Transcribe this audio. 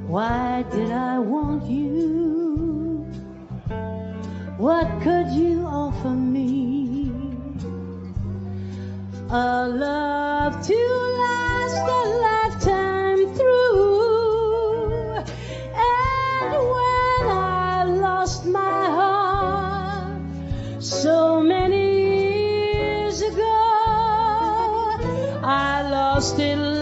Why did I want you? What could you offer me? A love to last a lifetime through. And when I lost my heart so many years ago, I lost it